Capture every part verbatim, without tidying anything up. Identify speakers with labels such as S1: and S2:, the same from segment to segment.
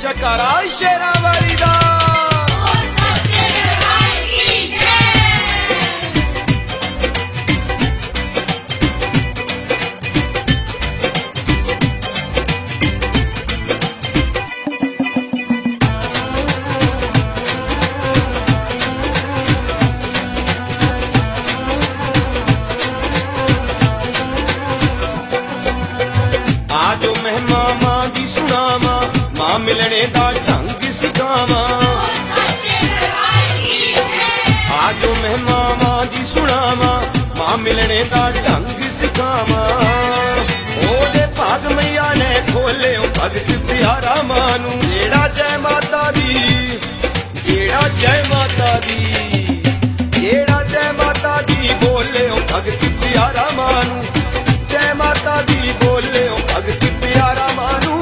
S1: जयकारा शेरा वाली दा। आजो महिमा मां दी सुनावा, मां मिलने दा ढंग सिखावा। आजो महिमा मां दी सुनावा, मां मिलने दा ढंग सिखावा। ओदे भाग मैया ने खोले भगत प्यारा मानू। जेड़ा जय माता दी, जेड़ा जय माता दी, जेड़ा जय माता दी बोले भगत प्यारा मानू। जय माता दी बोले भगत प्यारा मानू।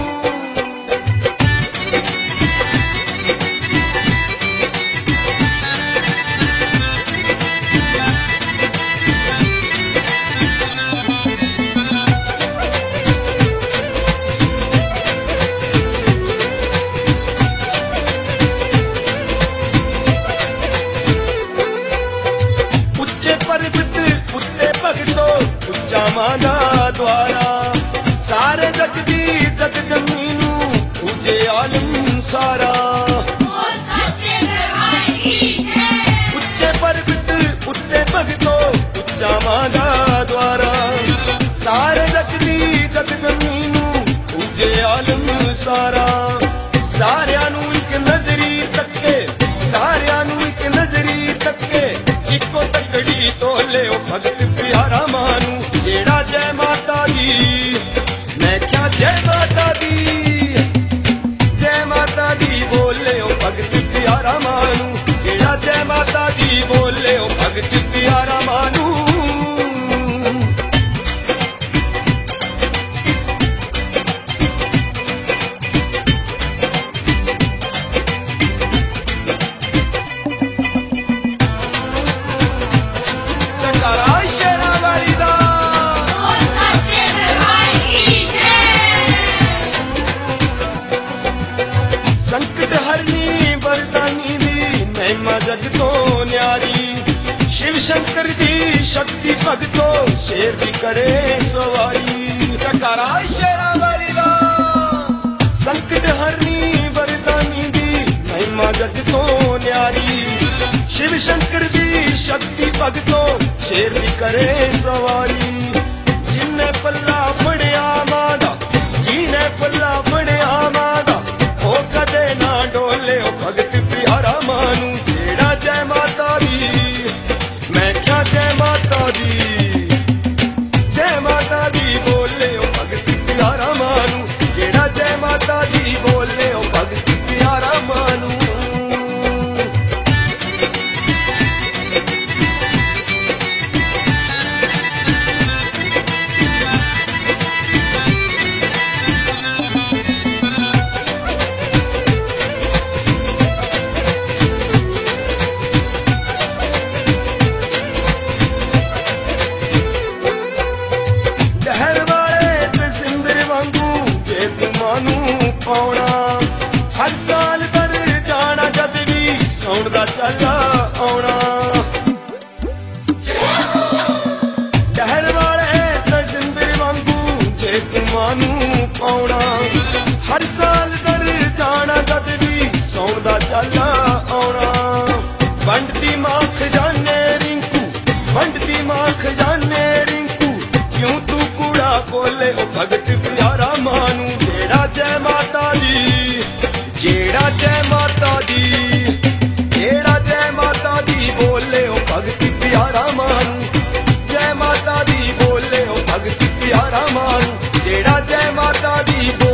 S1: उच्चे पर्वत उत्ते भगतो, उच्चा मांदा द्वारा। सारे जग दी जग जमीनू पूजे आलम सारा। उच्चे पर्वत उत्ते भगतो, उच्चा मांदा द्वारा। सारे जग दी जग जमीनू पूजे आलम सारा। सारियां नू इक नजरी तक्के, सारियां नू इक नजरी तक्के। इको तकड़ी तोले भगत प्यारा मानू। जेड़ा जय माता दी, मैं क्या जय माता दी, जय माता दी बोले भगत प्यारा मानू। जेड़ा जय माता दी बोले भगत प्यारा मानू। जयकारा शेरा वाली दा। संकट हरनी वरदानी दी महिमा जग तो न्यारी। शिव शंकर दी शक्ति भगतो, शेर भी करे सवारी। जयकारा शेरा वाली दा। संकट हरनी वरदानी दी महिमा जग तो न्यारी। शिव शंकर दी शक्ति भगतो, शेर भी करे सवारी। जिन्ने पल्ला फड़िया मादा, जिन्ने पल्ला फड़िया मादा, ओ कदे ना डोले भगत प्यारा मानू। जेड़ा जय माता दी, मैं क्या जय माता दी, जय माता दी बोले भगत प्यारा मानू। जेड़ा जय माता दी बोले भगत प्यारा मानू। पाउना हर साल पर जाना जद भी सौण दा चला आउना। शहर वाले ते जिंदर वांगू जे तुमानू पाउना। हर साल पर जाना जद भी सौण दा चला आउना। वंडती मां खजाने रिंकू, वंडती मां खजाने रिंकू। क्यों तू कूड़ा बोले भगत प्यारा मानू। जेड़ा जय माता दी, जेड़ा जय माता दी, जेड़ा जय माता दी बोले भगत प्यारा मानू। जय माता दी बोले भगत प्यारा मानू। जेड़ा जय माता दी